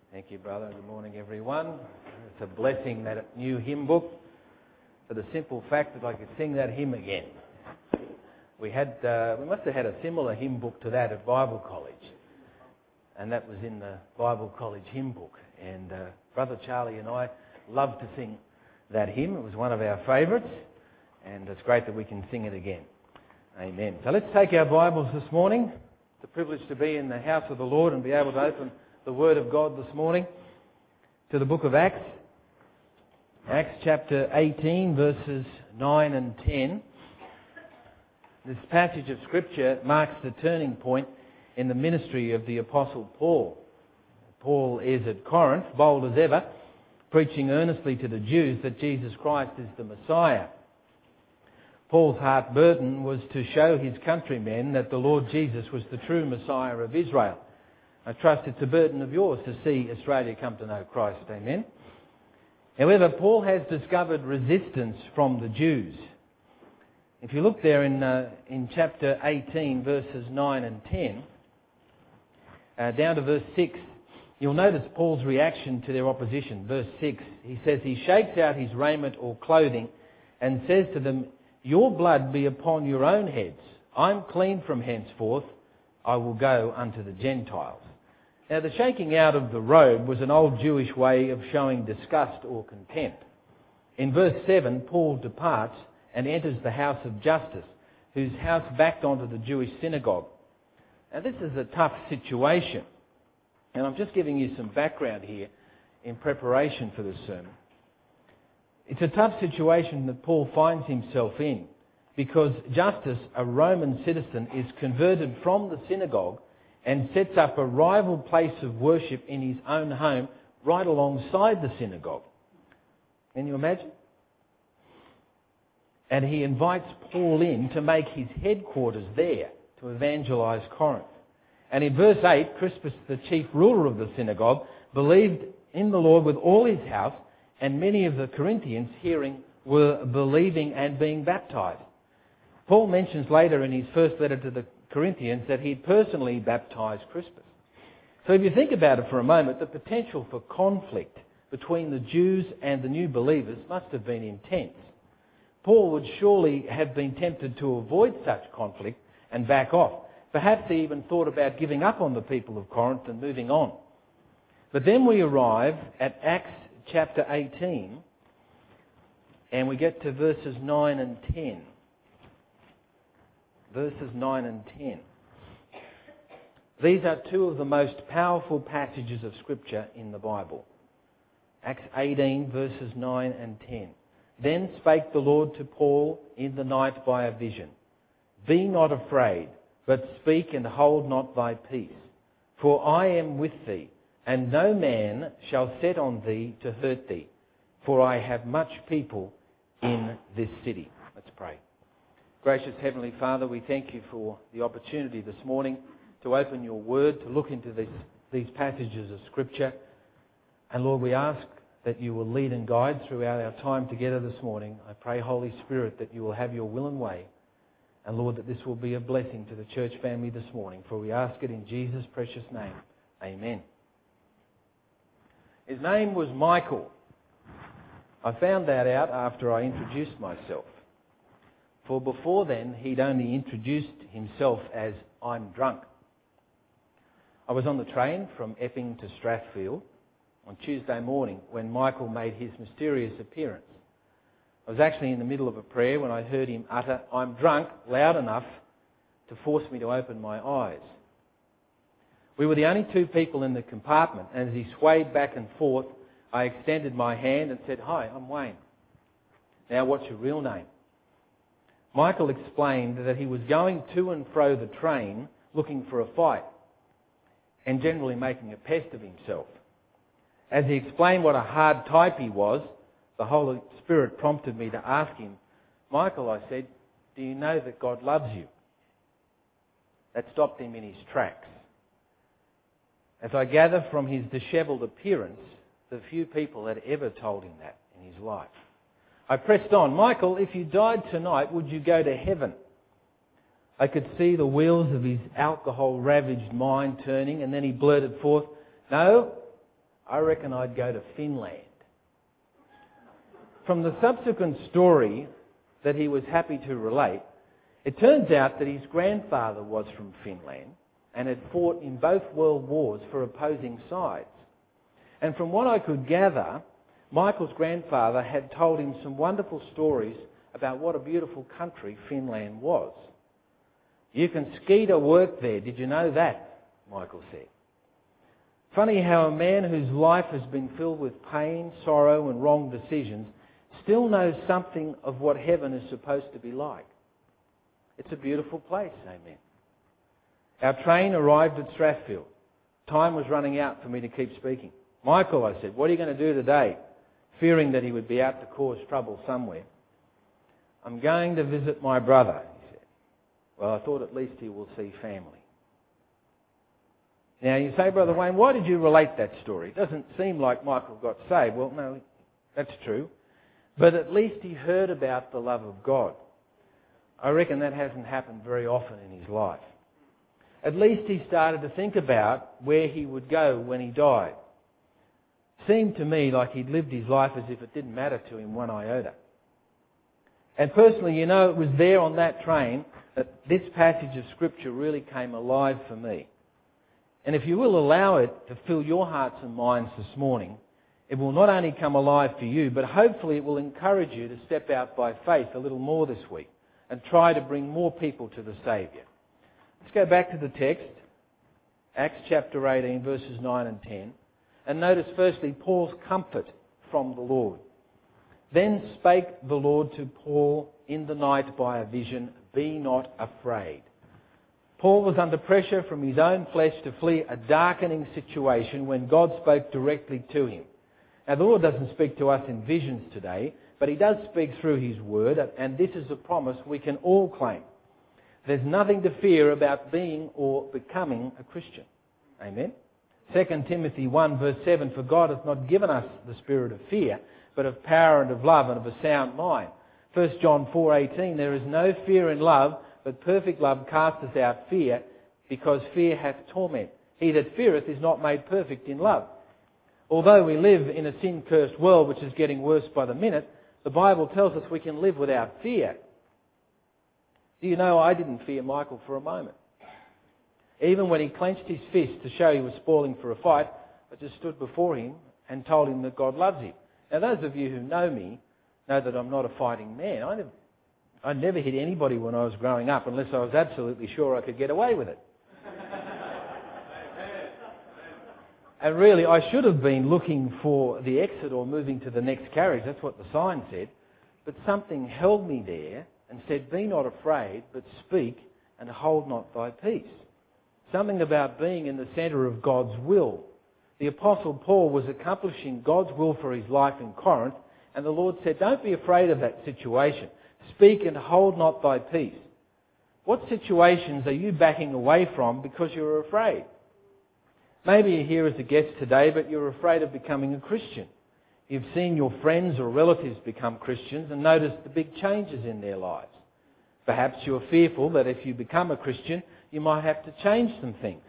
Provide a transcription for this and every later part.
Thank you, brother. Good morning, everyone. It's a blessing, that new hymn book, for the simple fact that I could sing that hymn again. We must have had a similar hymn book to that at Bible College, and that was in the Bible College hymn book. And Brother Charlie and I love to sing that hymn. It was one of our favourites, and it's great that we can sing it again. Amen. So let's take our Bibles this morning. It's a privilege to be in the house of the Lord and be able to open the Word of God this morning to the book of Acts. Acts chapter 18, verses 9 and 10. This passage of Scripture marks the turning point in the ministry of the Apostle Paul. Paul is at Corinth, bold as ever, preaching earnestly to the Jews that Jesus Christ is the Messiah. Paul's heart burden was to show his countrymen that the Lord Jesus was the true Messiah of Israel. I trust it's a burden of yours to see Australia come to know Christ. Amen. However, Paul has discovered resistance from the Jews. If you look there in chapter 18, verses 9 and 10, down to verse 6, you'll notice Paul's reaction to their opposition. Verse 6, he says, he shakes out his raiment or clothing and says to them, your blood be upon your own heads. I'm clean from henceforth. I will go unto the Gentiles. Now, the shaking out of the robe was an old Jewish way of showing disgust or contempt. In verse 7, Paul departs and enters the house of Justus, whose house backed onto the Jewish synagogue. Now, this is a tough situation. And I'm just giving you some background here in preparation for this sermon. It's a tough situation that Paul finds himself in, because Justus, a Roman citizen, is converted from the synagogue and sets up a rival place of worship in his own home right alongside the synagogue. Can you imagine? And he invites Paul in to make his headquarters there to evangelise Corinth. And in verse 8, Crispus, the chief ruler of the synagogue, believed in the Lord with all his house, and many of the Corinthians, hearing, were believing and being baptised. Paul mentions later in his first letter to the Corinthians that he personally baptised Crispus. So if you think about it for a moment, the potential for conflict between the Jews and the new believers must have been intense. Paul would surely have been tempted to avoid such conflict and back off. Perhaps he even thought about giving up on the people of Corinth and moving on. But then we arrive at Acts chapter 18 and we get to verses 9 and 10. Verses 9 and 10. These are two of the most powerful passages of Scripture in the Bible. Acts 18, verses 9 and 10. Then spake the Lord to Paul in the night by a vision. Be not afraid, but speak and hold not thy peace. For I am with thee, and no man shall set on thee to hurt thee. For I have much people in this city. Let's pray. Gracious Heavenly Father, we thank you for the opportunity this morning to open your word, to look into these passages of Scripture. And Lord, we ask that you will lead and guide throughout our time together this morning. I pray, Holy Spirit, that you will have your will and way. And Lord, that this will be a blessing to the church family this morning. For we ask it in Jesus' precious name. Amen. His name was Michael. I found that out after I introduced myself. For before then, he'd only introduced himself as, I'm drunk. I was on the train from Epping to Strathfield on Tuesday morning when Michael made his mysterious appearance. I was actually in the middle of a prayer when I heard him utter, I'm drunk, loud enough to force me to open my eyes. We were the only two people in the compartment, and as he swayed back and forth, I extended my hand and said, hi, I'm Wayne. Now, what's your real name? Michael explained that he was going to and fro the train looking for a fight and generally making a pest of himself. As he explained what a hard type he was, the Holy Spirit prompted me to ask him, Michael, I said, do you know that God loves you? That stopped him in his tracks. As I gather from his dishevelled appearance, the few people had ever told him that in his life. I pressed on, Michael, if you died tonight, would you go to heaven? I could see the wheels of his alcohol-ravaged mind turning, and then he blurted forth, no, I reckon I'd go to Finland. From the subsequent story that he was happy to relate, it turns out that his grandfather was from Finland and had fought in both world wars for opposing sides. And from what I could gather, Michael's grandfather had told him some wonderful stories about what a beautiful country Finland was. You can ski to work there, did you know that? Michael said. Funny how a man whose life has been filled with pain, sorrow and wrong decisions still knows something of what heaven is supposed to be like. It's a beautiful place, amen. Our train arrived at Strathfield. Time was running out for me to keep speaking. Michael, I said, what are you going to do today? Fearing that he would be out to cause trouble somewhere. I'm going to visit my brother, he said. Well, I thought at least he will see family. Now you say, Brother Wayne, why did you relate that story? It doesn't seem like Michael got saved. Well, no, that's true. But at least he heard about the love of God. I reckon that hasn't happened very often in his life. At least he started to think about where he would go when he died. Seemed to me like he'd lived his life as if it didn't matter to him one iota. And personally, it was there on that train that this passage of Scripture really came alive for me. And if you will allow it to fill your hearts and minds this morning, it will not only come alive for you, but hopefully it will encourage you to step out by faith a little more this week and try to bring more people to the Saviour. Let's go back to the text, Acts chapter 18, verses 9 and 10. And notice firstly Paul's comfort from the Lord. Then spake the Lord to Paul in the night by a vision, be not afraid. Paul was under pressure from his own flesh to flee a darkening situation when God spoke directly to him. Now the Lord doesn't speak to us in visions today, but He does speak through His Word, and this is a promise we can all claim. There's nothing to fear about being or becoming a Christian. Amen? 2 Timothy 1 verse 7, for God hath not given us the spirit of fear, but of power and of love and of a sound mind. 1 John 4:18, there is no fear in love, but perfect love casteth out fear, because fear hath torment. He that feareth is not made perfect in love. Although we live in a sin-cursed world which is getting worse by the minute, the Bible tells us we can live without fear. Do you know, I didn't fear Michael for a moment. Even when he clenched his fist to show he was spoiling for a fight, I just stood before him and told him that God loves him. Now those of you who know me know that I'm not a fighting man. I never hit anybody when I was growing up unless I was absolutely sure I could get away with it. And really, I should have been looking for the exit or moving to the next carriage. That's what the sign said. But something held me there and said, be not afraid, but speak and hold not thy peace. Something about being in the centre of God's will. The Apostle Paul was accomplishing God's will for his life in Corinth, and the Lord said, don't be afraid of that situation. Speak and hold not thy peace. What situations are you backing away from because you're afraid? Maybe you're here as a guest today, but you're afraid of becoming a Christian. You've seen your friends or relatives become Christians and noticed the big changes in their lives. Perhaps you're fearful that if you become a Christian, you might have to change some things.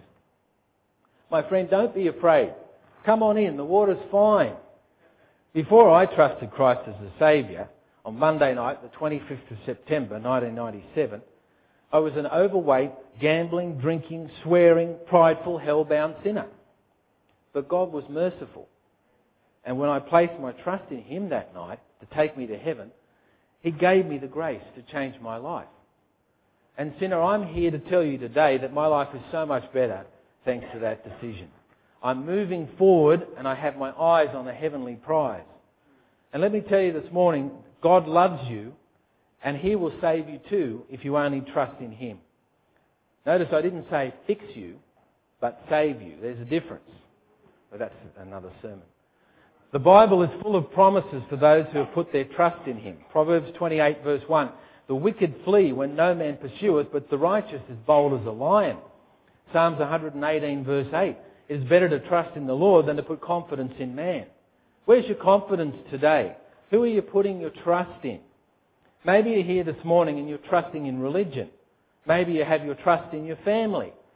My friend, don't be afraid. Come on in, the water's fine. Before I trusted Christ as a Saviour, on Monday night, the 25th of September 1997, I was an overweight, gambling, drinking, swearing, prideful, hell-bound sinner. But God was merciful. And when I placed my trust in Him that night to take me to heaven, He gave me the grace to change my life. And sinner, I'm here to tell you today that my life is so much better thanks to that decision. I'm moving forward and I have my eyes on the heavenly prize. And let me tell you this morning, God loves you and He will save you too if you only trust in Him. Notice I didn't say fix you, but save you. There's a difference. But that's another sermon. The Bible is full of promises for those who have put their trust in Him. Proverbs 28 verse 1. The wicked flee when no man pursueth, but the righteous is bold as a lion. Psalms 118 verse 8. It is better to trust in the Lord than to put confidence in man. Where's your confidence today? Who are you putting your trust in? Maybe you're here this morning and you're trusting in religion. Maybe you have your trust in your family.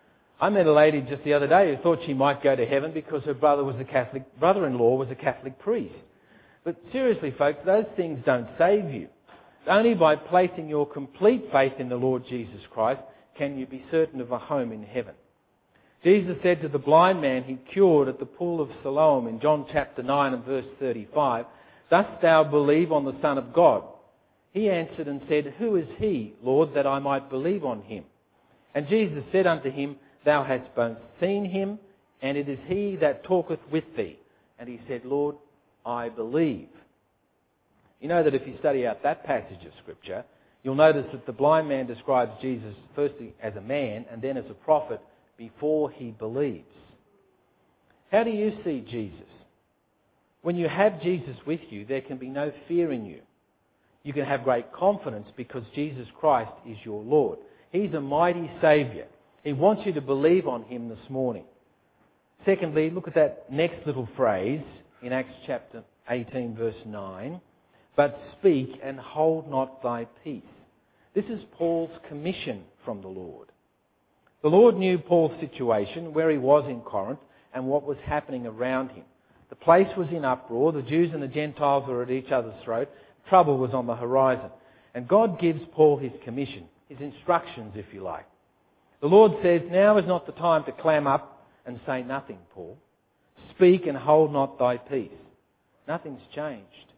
I met a lady just the other day who thought she might go to heaven because her brother-in-law was a Catholic priest. But seriously, folks, those things don't save you. Only by placing your complete faith in the Lord Jesus Christ can you be certain of a home in heaven. Jesus said to the blind man he cured at the pool of Siloam in John chapter 9 and verse 35, "Dost thou believe on the Son of God?" He answered and said, "Who is he, Lord, that I might believe on him?" And Jesus said unto him, "Thou hast both seen him, and it is he that talketh with thee." And he said, "Lord, I believe." You know that if you study out that passage of Scripture, you'll notice that the blind man describes Jesus firstly as a man and then as a prophet before he believes. How do you see Jesus? When you have Jesus with you, there can be no fear in you. You can have great confidence because Jesus Christ is your Lord. He's a mighty Saviour. He wants you to believe on him this morning. Secondly, look at that next little phrase in Acts chapter 18 verse 9. "But speak and hold not thy peace." This is Paul's commission from the Lord. The Lord knew Paul's situation, where he was in Corinth, and what was happening around him. The place was in uproar. The Jews and the Gentiles were at each other's throat. Trouble was on the horizon. And God gives Paul his commission, his instructions, if you like. The Lord says, "Now is not the time to clam up and say nothing, Paul. Speak and hold not thy peace." Nothing's changed.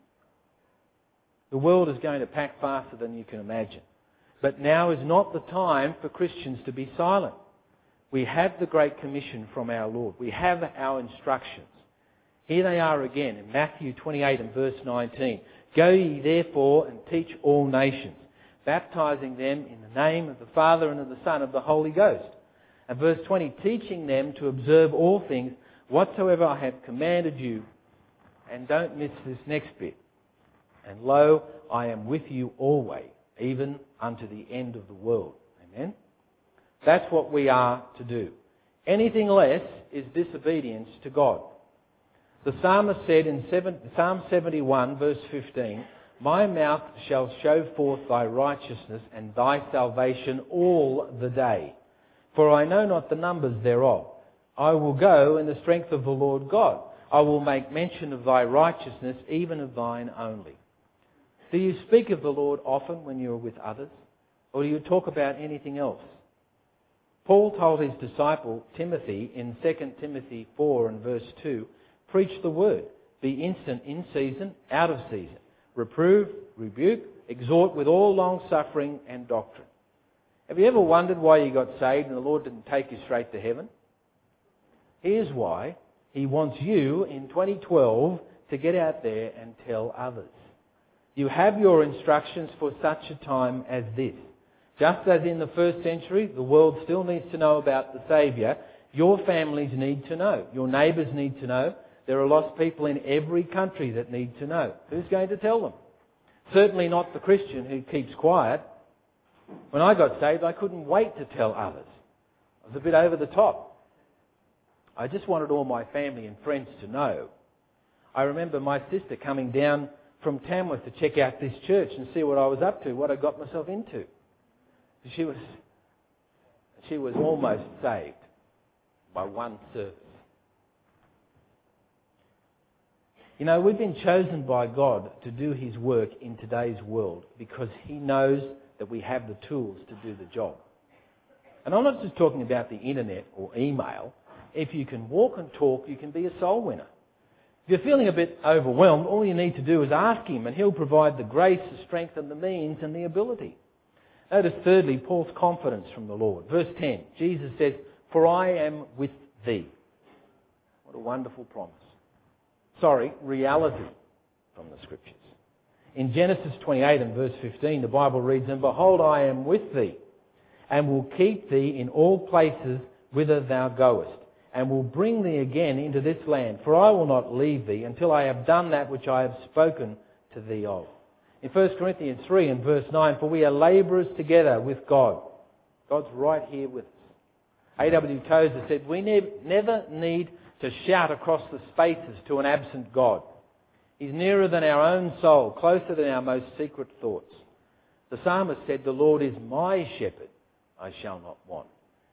The world is going to pack faster than you can imagine. But now is not the time for Christians to be silent. We have the Great Commission from our Lord. We have our instructions. Here they are again in Matthew 28 and verse 19. "Go ye therefore and teach all nations, baptizing them in the name of the Father and of the Son and of the Holy Ghost." And verse 20, "Teaching them to observe all things whatsoever I have commanded you." And don't miss this next bit. "And lo, I am with you always, even unto the end of the world." Amen? That's what we are to do. Anything less is disobedience to God. The psalmist said in Psalm 71 verse 15, "My mouth shall show forth thy righteousness and thy salvation all the day. For I know not the numbers thereof. I will go in the strength of the Lord God. I will make mention of thy righteousness, even of thine only." Do you speak of the Lord often when you are with others? Or do you talk about anything else? Paul told his disciple Timothy in 2 Timothy 4 and verse 2, "Preach the word, be instant in season, out of season. Reprove, rebuke, exhort with all long suffering and doctrine." Have you ever wondered why you got saved and the Lord didn't take you straight to heaven? Here's why. He wants you in 2012 to get out there and tell others. You have your instructions for such a time as this. Just as in the first century, the world still needs to know about the Saviour. Your families need to know. Your neighbours need to know. There are lost people in every country that need to know. Who's going to tell them? Certainly not the Christian who keeps quiet. When I got saved, I couldn't wait to tell others. I was a bit over the top. I just wanted all my family and friends to know. I remember my sister coming down from Tamworth to check out this church and see what I was up to, what I got myself into. She was almost saved by one service. You know, we've been chosen by God to do his work in today's world because he knows that we have the tools to do the job. And I'm not just talking about the internet or email. If you can walk and talk, you can be a soul winner. If you're feeling a bit overwhelmed, all you need to do is ask him and he'll provide the grace, the strength and the means and the ability. Notice thirdly, Paul's confidence from the Lord. Verse 10, Jesus says, "For I am with thee." What a wonderful promise. Reality from the Scriptures. In Genesis 28 and verse 15, the Bible reads, "And behold, I am with thee, and will keep thee in all places whither thou goest, and will bring thee again into this land. For I will not leave thee until I have done that which I have spoken to thee of." In 1 Corinthians 3 and verse 9, "For we are labourers together with God." God's right here with us. A.W. Tozer said, "We never need to shout across the spaces to an absent God. He's nearer than our own soul, closer than our most secret thoughts." The psalmist said, "The Lord is my shepherd, I shall not want."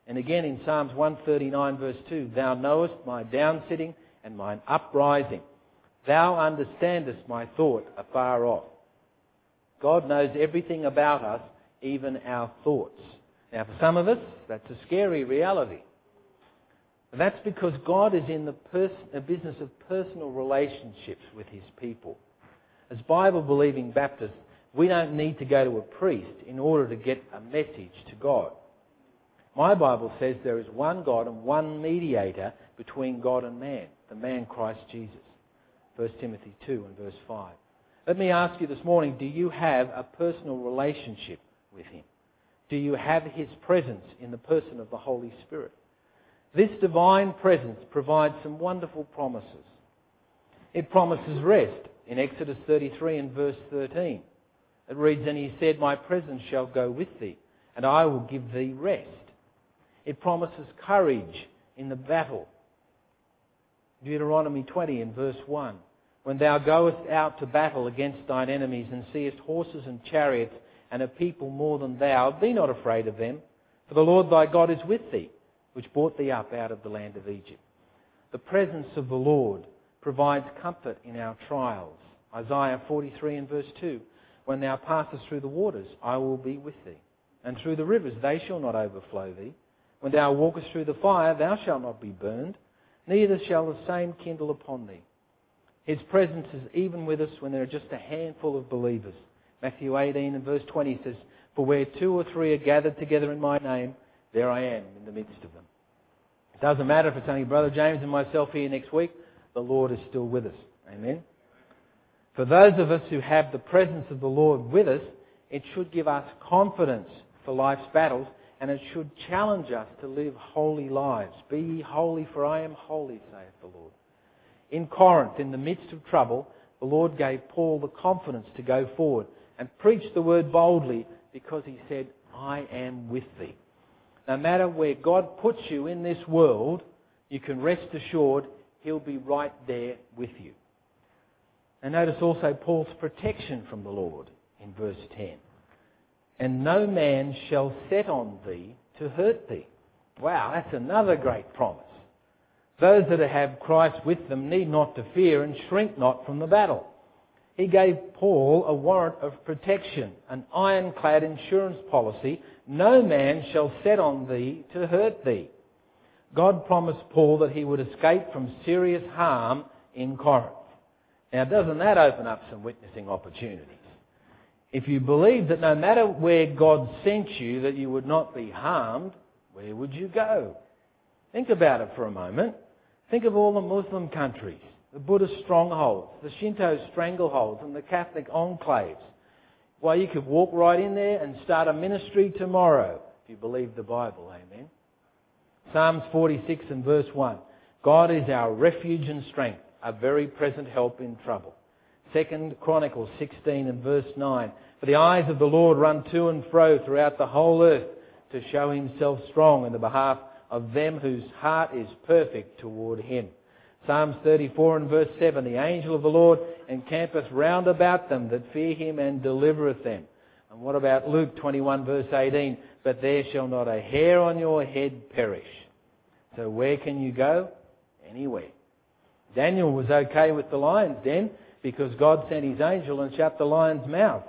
And again in Psalms 139 verse 2, Thou knowest my downsitting and mine uprising. Thou understandest my thought afar off. God knows everything about us, even our thoughts. Now for some of us, that's a scary reality. And that's because God is in the business of personal relationships with His people. As Bible-believing Baptists, we don't need to go to a priest in order to get a message to God. My Bible says there is one God and one mediator between God and man, the man Christ Jesus. 1 Timothy 2 and verse 5. Let me ask you this morning, do you have a personal relationship with Him? Do you have His presence in the person of the Holy Spirit? This divine presence provides some wonderful promises. It promises rest in Exodus 33 and verse 13. It reads, And He said, My presence shall go with thee, and I will give thee rest. It promises courage in the battle. Deuteronomy 20 and verse 1. When thou goest out to battle against thine enemies and seest horses and chariots and a people more than thou, be not afraid of them, for the Lord thy God is with thee, which brought thee up out of the land of Egypt. The presence of the Lord provides comfort in our trials. Isaiah 43 and verse 2. When thou passest through the waters, I will be with thee. And through the rivers, they shall not overflow thee. When thou walkest through the fire, thou shalt not be burned, neither shall the same kindle upon thee. His presence is even with us when there are just a handful of believers. Matthew 18 and verse 20 says, For where 2 or 3 are gathered together in my name, there I am in the midst of them. It doesn't matter if it's only Brother James and myself here next week, the Lord is still with us. Amen. For those of us who have the presence of the Lord with us, it should give us confidence for life's battles, and it should challenge us to live holy lives. Be ye holy, for I am holy, saith the Lord. In Corinth, in the midst of trouble, the Lord gave Paul the confidence to go forward and preach the word boldly, because he said, I am with thee. No matter where God puts you in this world, you can rest assured He'll be right there with you. And notice also Paul's protection from the Lord in verse 10. And no man shall set on thee to hurt thee. Wow, that's another great promise. Those that have Christ with them need not to fear and shrink not from the battle. He gave Paul a warrant of protection, an ironclad insurance policy. No man shall set on thee to hurt thee. God promised Paul that he would escape from serious harm in Corinth. Now, doesn't that open up some witnessing opportunities? If you believe that no matter where God sent you that you would not be harmed, where would you go? Think about it for a moment. Think of all the Muslim countries, the Buddhist strongholds, the Shinto strangleholds and the Catholic enclaves. Well, you could walk right in there and start a ministry tomorrow if you believe the Bible. Amen. Psalms 46 and verse 1. God is our refuge and strength, a very present help in trouble. 2 Chronicles 16 and verse 9. For the eyes of the Lord run to and fro throughout the whole earth to show Himself strong in the behalf of them whose heart is perfect toward Him. Psalms 34 and verse 7. The angel of the Lord encampeth round about them that fear Him and delivereth them. And what about Luke 21 verse 18? But there shall not a hair on your head perish. So where can you go? Anywhere. Daniel was okay with the lion's den because God sent His angel and shut the lion's mouth.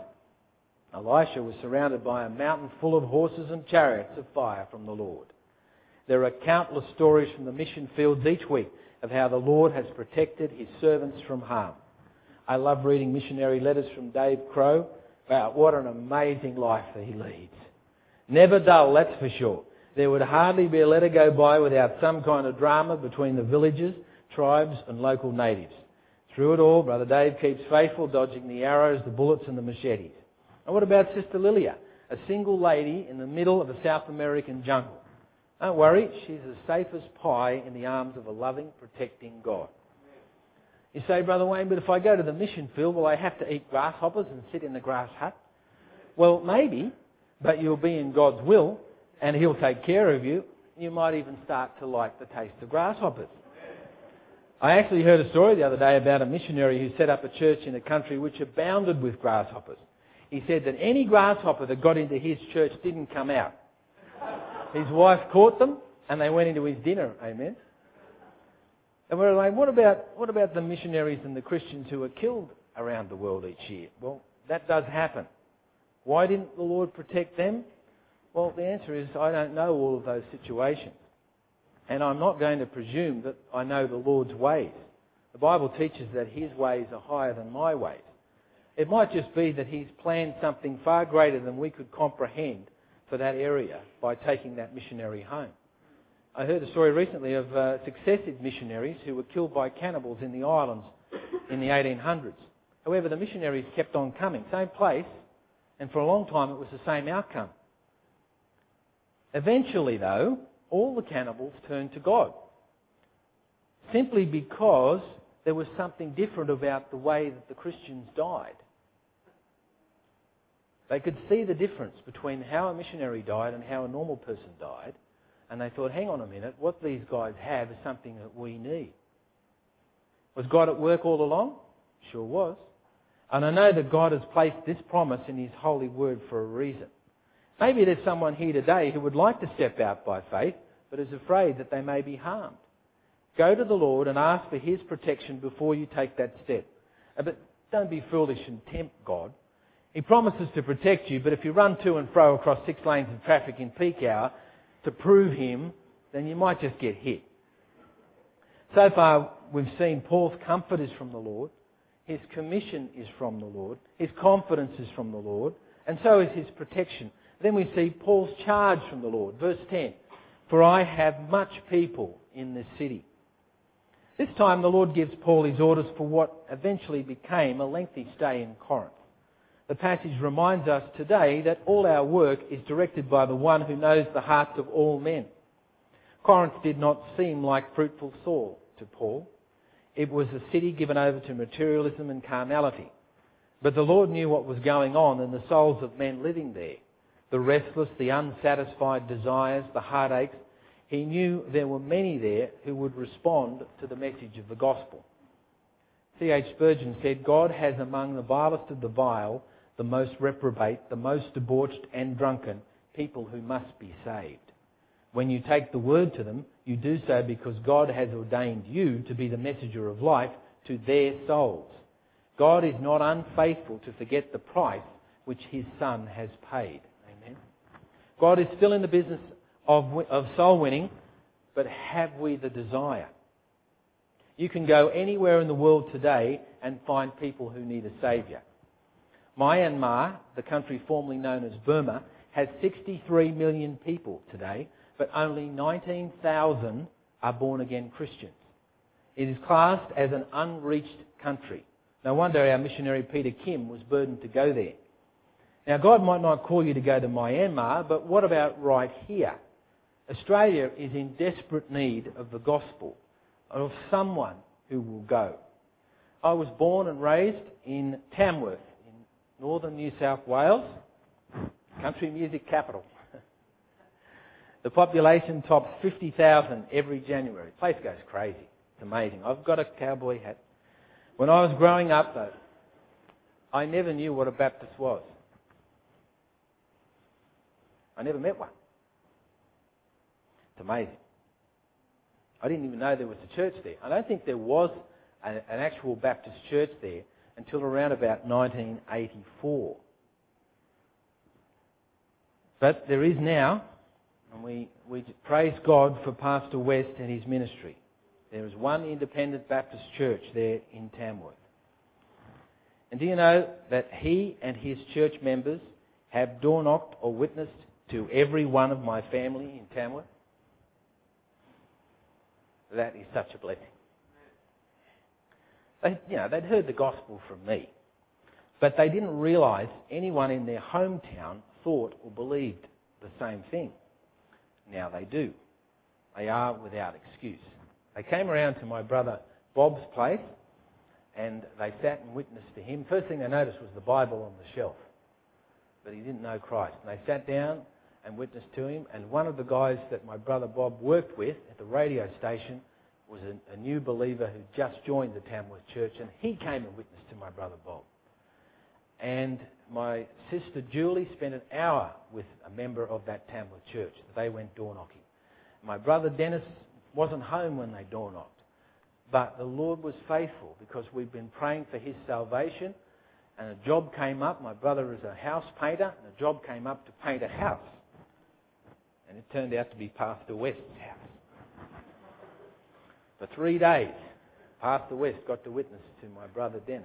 Elisha was surrounded by a mountain full of horses and chariots of fire from the Lord. There are countless stories from the mission fields each week of how the Lord has protected His servants from harm. I love reading missionary letters from Dave Crow. Wow, what an amazing life that he leads. Never dull, that's for sure. There would hardly be a letter go by without some kind of drama between the villagers, tribes and local natives. Through it all, Brother Dave keeps faithful, dodging the arrows, the bullets and the machetes. And what about Sister Lilia, a single lady in the middle of a South American jungle? Don't worry, she's as safe as pie in the arms of a loving, protecting God. You say, Brother Wayne, but if I go to the mission field, will I have to eat grasshoppers and sit in the grass hut? Well, maybe, but you'll be in God's will and He'll take care of you. You might even start to like the taste of grasshoppers. I actually heard a story the other day about a missionary who set up a church in a country which abounded with grasshoppers. He said that any grasshopper that got into his church didn't come out. His wife caught them and they went into his dinner. Amen. And we're like, what about the missionaries and the Christians who are killed around the world each year? Well, that does happen. Why didn't the Lord protect them? Well, the answer is I don't know all of those situations. And I'm not going to presume that I know the Lord's ways. The Bible teaches that His ways are higher than my ways. It might just be that He's planned something far greater than we could comprehend for that area by taking that missionary home. I heard a story recently of successive missionaries who were killed by cannibals in the islands in the 1800s. However, the missionaries kept on coming, same place, and for a long time it was the same outcome. Eventually, though, all the cannibals turned to God, simply because there was something different about the way that the Christians died. They could see the difference between how a missionary died and how a normal person died, and they thought, hang on a minute, what these guys have is something that we need. Was God at work all along? Sure was. And I know that God has placed this promise in His holy word for a reason. Maybe there's someone here today who would like to step out by faith, but is afraid that they may be harmed. Go to the Lord and ask for His protection before you take that step. But don't be foolish and tempt God. He promises to protect you, but if you run to and fro across 6 lanes of traffic in peak hour to prove Him, then you might just get hit. So far, we've seen Paul's comfort is from the Lord, his commission is from the Lord, his confidence is from the Lord, and so is his protection. Then we see Paul's charge from the Lord. Verse 10, "For I have much people in this city." This time the Lord gives Paul his orders for what eventually became a lengthy stay in Corinth. The passage reminds us today that all our work is directed by the one who knows the hearts of all men. Corinth did not seem like fruitful soil to Paul. It was a city given over to materialism and carnality. But the Lord knew what was going on in the souls of men living there. The restless, the unsatisfied desires, the heartaches. He knew there were many there who would respond to the message of the gospel. C.H. Spurgeon said, "God has among the vilest of the vile, the most reprobate, the most debauched and drunken, people who must be saved. When you take the word to them, you do so because God has ordained you to be the messenger of life to their souls. God is not unfaithful to forget the price which His Son has paid." Amen. God is still in the business of soul winning, but have we the desire? You can go anywhere in the world today and find people who need a saviour. Myanmar, the country formerly known as Burma, has 63 million people today, but only 19,000 are born-again Christians. It is classed as an unreached country. No wonder our missionary Peter Kim was burdened to go there. Now, God might not call you to go to Myanmar, but what about right here? Australia is in desperate need of the gospel, of someone who will go. I was born and raised in Tamworth, in northern New South Wales, country music capital. The population tops 50,000 every January. The place goes crazy. It's amazing. I've got a cowboy hat. When I was growing up, though, I never knew what a Baptist was. I never met one. It's amazing. I didn't even know there was a church there. I don't think there was an actual Baptist church there until around about 1984. But there is now, and we praise God for Pastor West and his ministry. There is one independent Baptist church there in Tamworth. And do you know that he and his church members have door-knocked or witnessed to every one of my family in Tamworth? That is such a blessing. They'd heard the gospel from me, but they didn't realise anyone in their hometown thought or believed the same thing. Now they do. They are without excuse. They came around to my brother Bob's place and they sat and witnessed to him. First thing they noticed was the Bible on the shelf, but he didn't know Christ. And they sat down and witnessed to him, and one of the guys that my brother Bob worked with at the radio station was a new believer who just joined the Tamworth church, and he came and witnessed to my brother Bob. and my sister Julie spent an hour with a member of that Tamworth church. They went door knocking. My brother Dennis wasn't home when they door knocked. But the Lord was faithful because we've been praying for his salvation, and a job came up. My brother is a house painter, and a job came up to paint a house. And it turned out to be Pastor West's house. For 3 days, Pastor West got to witness to my brother Dennis.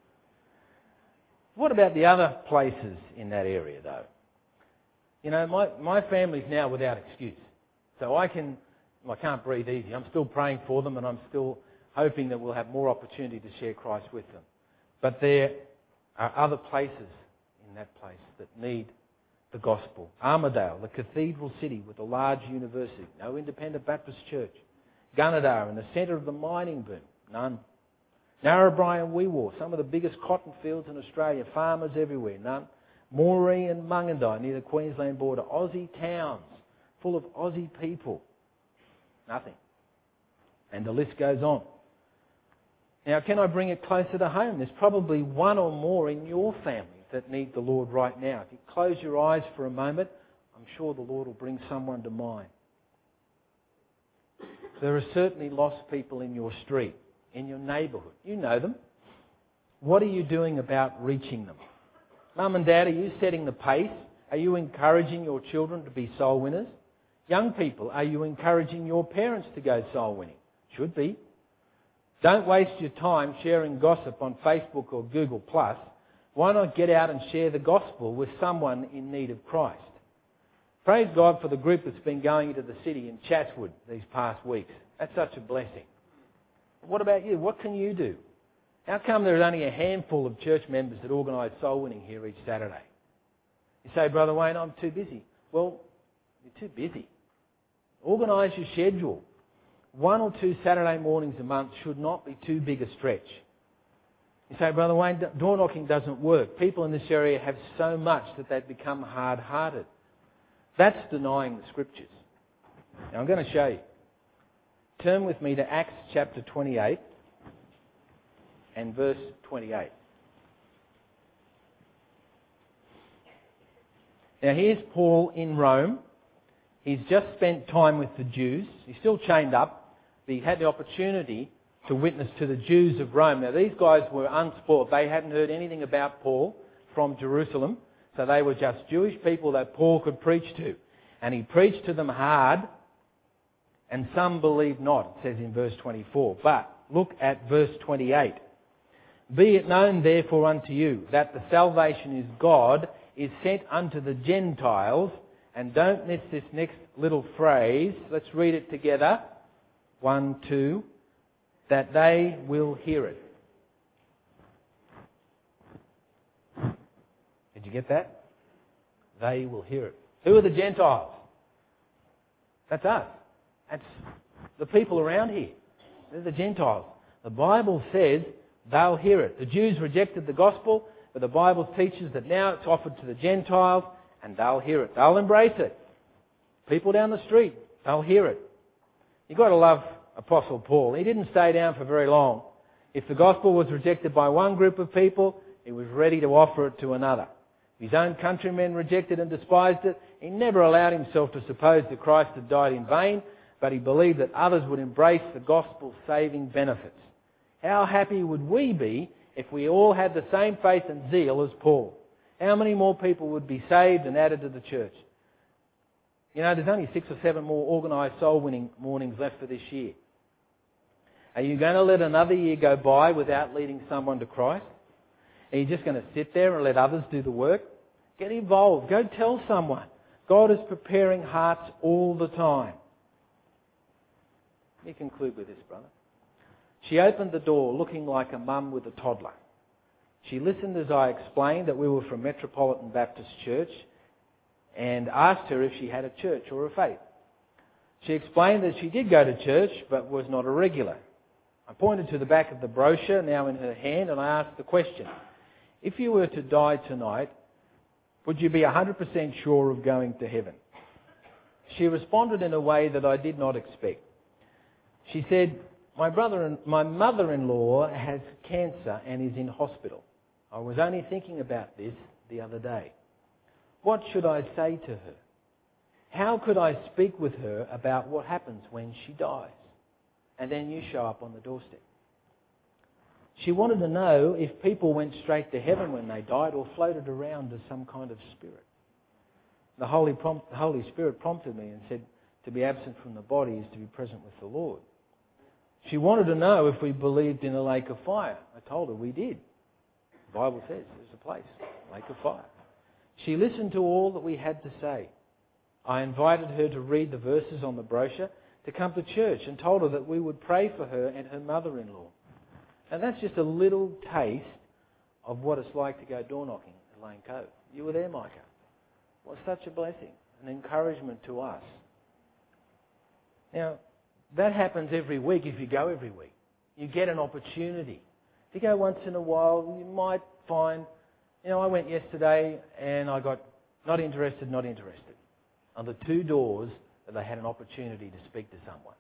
What about the other places in that area, though? You know, my family's now without excuse. So I can't breathe easy. I'm still praying for them, and I'm still hoping that we'll have more opportunity to share Christ with them. But there are other places in that place that need the gospel. Armidale, the cathedral city with a large university, no independent Baptist church. Gunnedah, in the centre of the mining boom, none. Narrabri and Weewaw, some of the biggest cotton fields in Australia, farmers everywhere, none. Moree and Mungindi, near the Queensland border, Aussie towns full of Aussie people, nothing. And the list goes on. Now, can I bring it closer to home? There's probably one or more in your family that need the Lord right now. If you close your eyes for a moment, I'm sure the Lord will bring someone to mind. There are certainly lost people in your street, in your neighbourhood. You know them. What are you doing about reaching them? Mum and Dad, are you setting the pace? Are you encouraging your children to be soul winners? Young people, are you encouraging your parents to go soul winning? Should be. Don't waste your time sharing gossip on Facebook or Google+. Why not get out and share the gospel with someone in need of Christ? Praise God for the group that's been going into the city in Chatswood these past weeks. That's such a blessing. What about you? What can you do? How come there's only a handful of church members that organise soul winning here each Saturday? You say, Brother Wayne, I'm too busy. Well, you're too busy. Organise your schedule. 1 or 2 Saturday mornings a month should not be too big a stretch. You say, Brother Wayne, door knocking doesn't work. People in this area have so much that they've become hard-hearted. That's denying the Scriptures. Now I'm going to show you. Turn with me to Acts chapter 28 and verse 28. Now here's Paul in Rome. He's just spent time with the Jews. He's still chained up. But he had the opportunity to witness to the Jews of Rome. Now these guys were unspoiled. They hadn't heard anything about Paul from Jerusalem. So they were just Jewish people that Paul could preach to. And he preached to them hard. And some believed not, it says in verse 24. But look at verse 28. Be it known therefore unto you that the salvation is God is sent unto the Gentiles. And don't miss this next little phrase. Let's read it together. 1, 2. That they will hear it. Did you get that? They will hear it. Who are the Gentiles? That's us. That's the people around here. They're the Gentiles. The Bible says they'll hear it. The Jews rejected the gospel, but the Bible teaches that now it's offered to the Gentiles and they'll hear it. They'll embrace it. People down the street, they'll hear it. You've got to love Apostle Paul. He didn't stay down for very long. If the gospel was rejected by one group of people, he was ready to offer it to another. If his own countrymen rejected and despised it, he never allowed himself to suppose that Christ had died in vain, but he believed that others would embrace the gospel's saving benefits. How happy would we be if we all had the same faith and zeal as Paul? How many more people would be saved and added to the church? You know, there's only 6 or 7 more organised soul-winning mornings left for this year. Are you going to let another year go by without leading someone to Christ? Are you just going to sit there and let others do the work? Get involved. Go tell someone. God is preparing hearts all the time. Let me conclude with this, brother. She opened the door looking like a mum with a toddler. She listened as I explained that we were from Metropolitan Baptist Church and asked her if she had a church or a faith. She explained that she did go to church but was not a regular. I pointed to the back of the brochure now in her hand and I asked the question, if you were to die tonight, would you be 100% sure of going to heaven? She responded in a way that I did not expect. She said, my mother-in-law has cancer and is in hospital. I was only thinking about this the other day. What should I say to her? How could I speak with her about what happens when she dies? And then you show up on the doorstep. She wanted to know if people went straight to heaven when they died or floated around as some kind of spirit. The Holy Spirit prompted me and said, to be absent from the body is to be present with the Lord. She wanted to know if we believed in a lake of fire. I told her we did. The Bible says there's a place, lake of fire. She listened to all that we had to say. I invited her to read the verses on the brochure, to come to church, and told her that we would pray for her and her mother-in-law. And that's just a little taste of what it's like to go door knocking at Lane Cove. You were there, Micah. Well, such a blessing, an encouragement to us. Now, that happens every week if you go every week. You get an opportunity. If you go once in a while, you might find, I went yesterday and I got not interested. On the 2 doors that they had an opportunity to speak to someone.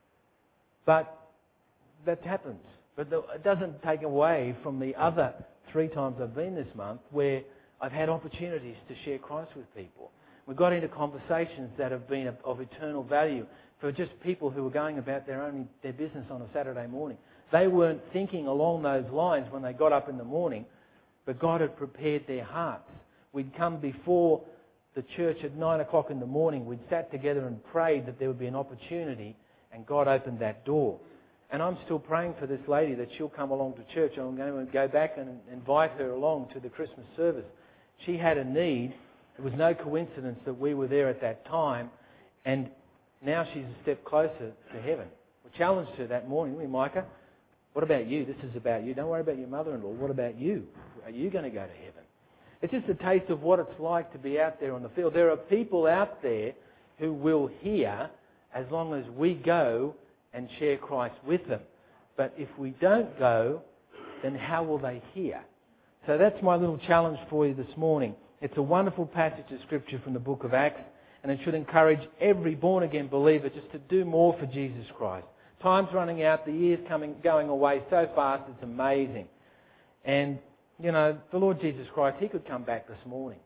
But that happens. But it doesn't take away from the other 3 times I've been this month where I've had opportunities to share Christ with people. We got into conversations that have been of eternal value for just people who were going about their business on a Saturday morning. They weren't thinking along those lines when they got up in the morning, but God had prepared their hearts. We'd come before the church at 9 o'clock in the morning. We'd sat together and prayed that there would be an opportunity, and God opened that door. And I'm still praying for this lady that she'll come along to church. I'm going to go back and invite her along to the Christmas service. She had a need. It was no coincidence that we were there at that time, and now she's a step closer to heaven. We challenged her that morning, didn't we, Micah? What about you? This is about you. Don't worry about your mother-in-law. What about you? Are you going to go to heaven? It's just a taste of what it's like to be out there on the field. There are people out there who will hear as long as we go and share Christ with them. But if we don't go, then how will they hear? So that's my little challenge for you this morning. It's a wonderful passage of Scripture from the book of Acts, and it should encourage every born-again believer just to do more for Jesus Christ. Time's running out, the year's going away so fast, it's amazing. And, the Lord Jesus Christ, He could come back this morning.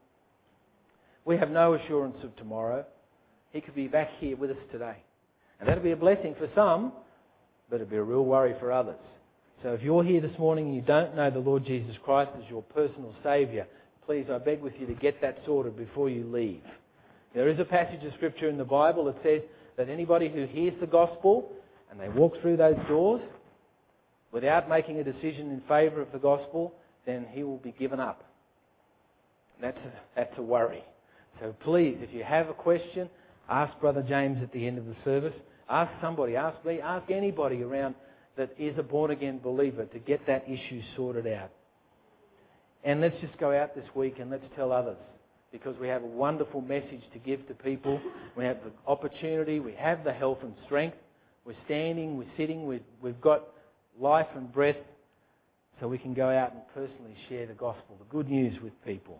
We have no assurance of tomorrow. He could be back here with us today. And that'll be a blessing for some, but it'll be a real worry for others. So if you're here this morning and you don't know the Lord Jesus Christ as your personal Saviour, please, I beg with you to get that sorted before you leave. There is a passage of Scripture in the Bible that says that anybody who hears the gospel and they walk through those doors without making a decision in favour of the gospel, then he will be given up. That's a worry. So please, if you have a question, ask Brother James at the end of the service. Ask somebody, ask me, ask anybody around that is a born-again believer to get that issue sorted out. And let's just go out this week and let's tell others, because we have a wonderful message to give to people. We have the opportunity, we have the health and strength. We're standing, we're sitting, we've got life and breath, so we can go out and personally share the gospel, the good news with people.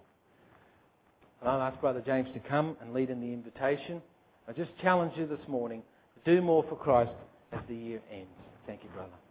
And I'll ask Brother James to come and lead in the invitation. I just challenge you this morning to do more for Christ as the year ends. Thank you, brother.